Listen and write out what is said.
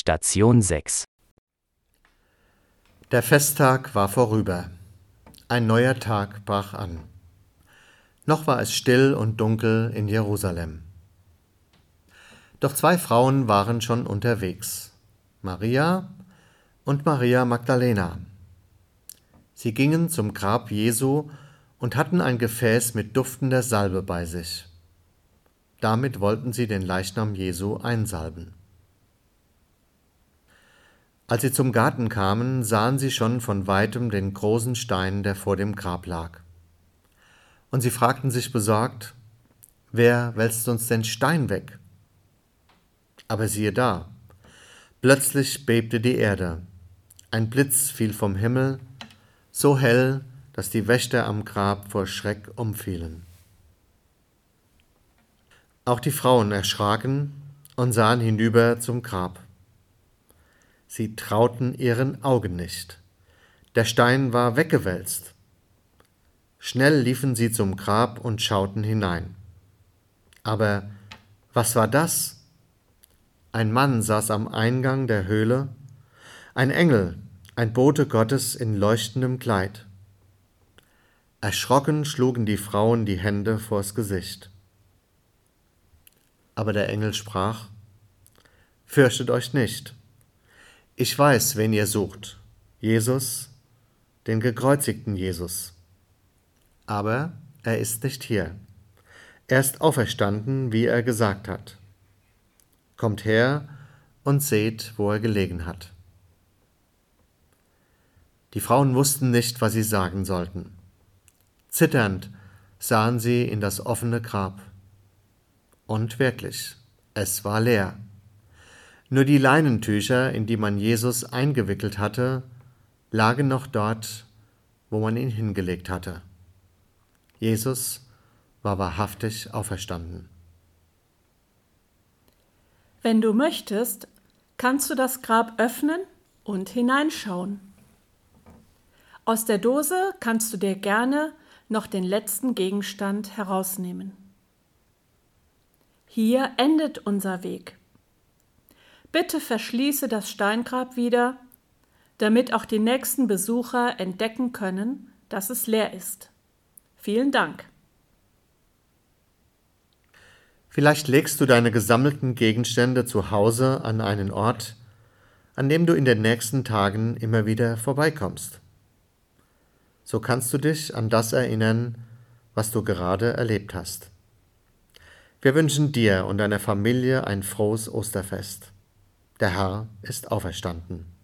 Station 6. Der Festtag war vorüber. Ein neuer Tag brach an. Noch war es still und dunkel in Jerusalem. Doch zwei Frauen waren schon unterwegs: Maria und Maria Magdalena. Sie gingen zum Grab Jesu und hatten ein Gefäß mit duftender Salbe bei sich. Damit wollten sie den Leichnam Jesu einsalben. Als sie zum Garten kamen, sahen sie schon von weitem den großen Stein, der vor dem Grab lag. Und sie fragten sich besorgt: Wer wälzt uns den Stein weg? Aber siehe da, plötzlich bebte die Erde. Ein Blitz fiel vom Himmel, so hell, dass die Wächter am Grab vor Schreck umfielen. Auch die Frauen erschraken und sahen hinüber zum Grab. Sie trauten ihren Augen nicht. Der Stein war weggewälzt. Schnell liefen sie zum Grab und schauten hinein. Aber was war das? Ein Mann saß am Eingang der Höhle, ein Engel, ein Bote Gottes in leuchtendem Kleid. Erschrocken schlugen die Frauen die Hände vors Gesicht. Aber der Engel sprach: Fürchtet euch nicht. Ich weiß, wen ihr sucht: Jesus, den gekreuzigten Jesus. Aber er ist nicht hier. Er ist auferstanden, wie er gesagt hat. Kommt her und seht, wo er gelegen hat. Die Frauen wussten nicht, was sie sagen sollten. Zitternd sahen sie in das offene Grab. Und wirklich, es war leer. Nur die Leinentücher, in die man Jesus eingewickelt hatte, lagen noch dort, wo man ihn hingelegt hatte. Jesus war wahrhaftig auferstanden. Wenn du möchtest, kannst du das Grab öffnen und hineinschauen. Aus der Dose kannst du dir gerne noch den letzten Gegenstand herausnehmen. Hier endet unser Weg. Bitte verschließe das Steingrab wieder, damit auch die nächsten Besucher entdecken können, dass es leer ist. Vielen Dank. Vielleicht legst du deine gesammelten Gegenstände zu Hause an einen Ort, an dem du in den nächsten Tagen immer wieder vorbeikommst. So kannst du dich an das erinnern, was du gerade erlebt hast. Wir wünschen dir und deiner Familie ein frohes Osterfest. Der Herr ist auferstanden.